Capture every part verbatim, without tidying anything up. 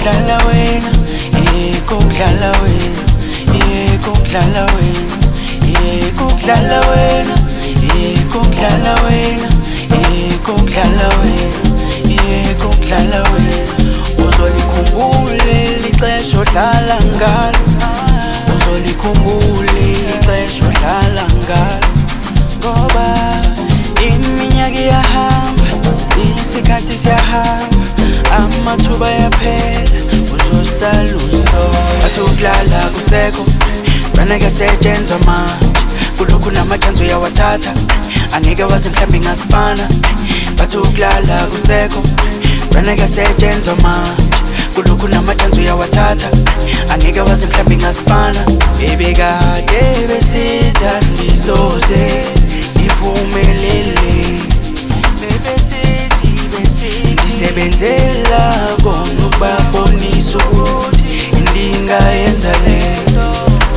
kudlala wena, yekho kudlala wena, yekho kudlala wena, yekho kudlala wena, yekho kudlala wena, yekho kudlala wena, yekho kudlala wena. Uzolikhumbule lixesha odlala ngalo, uzolikhumbule lixesha odlala ngalo. Ngoba iminyaka iyahamba, isikhathi siyahamba, amathuba yaphela, uzosala usola. Bathi ukulala kusekho, wena kuyasetshenzwa manje, kulokhu namacansi uyawathatha, angeke waze mhlambe ngasipana. Bathi ukulala kusekho, wena kuyasetshenzwa manje, kulokhu namacansi uyawathatha, angeke waze mhlambe ngasipana. Bebekade besithi soze iphumelele, bebesithi besithi ndisebenzela kona ukubabonisa ukuthi ndingayenza lento.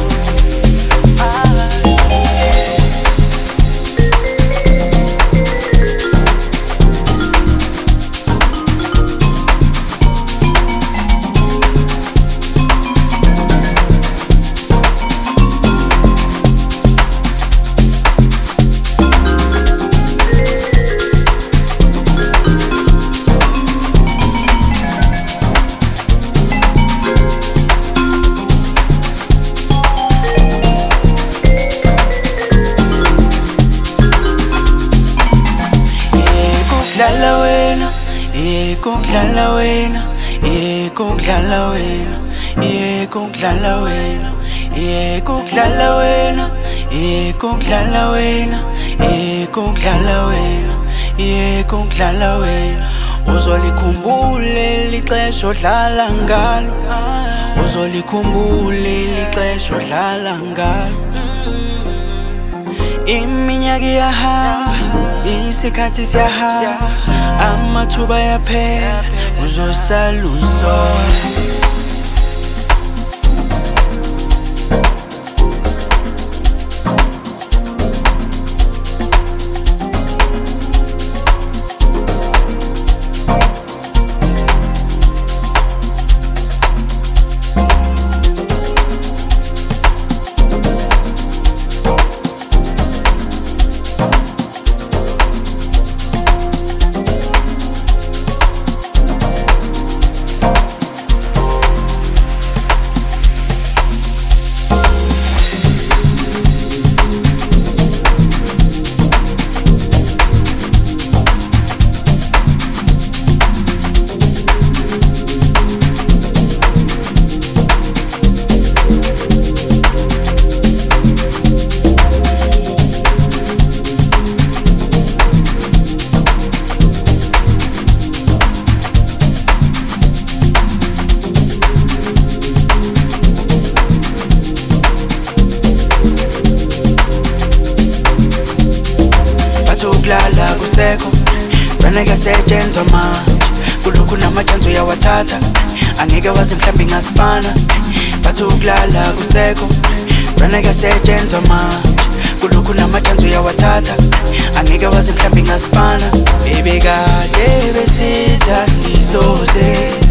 Kudlala wena, yekho kudlala wena, yekho kudlala wena, yekho kudlala wena, yekho kudlala wena, yekho kudlala wena, yekho kudlala wena, yekho kudlala wena. Uzolikhumbule lixesha odlala ngalo, uzolikhumbule lixesha odlala ngalo. Iminyaka iyahamba, isikhathi siyahamba, amathuba yaphela, uzosala usola. Ukulala kusekho, wena kuyasetshenzwa manje, kulokhu namacansi uyawathatha, angeke waze mhlambe ngasipana. Bathi ukulala kusekho, wena kuyasetshenzwa manje, kulokhu namacansi uyawathatha, angeke waze mhlambe ngasipana. Bebekade besithi soze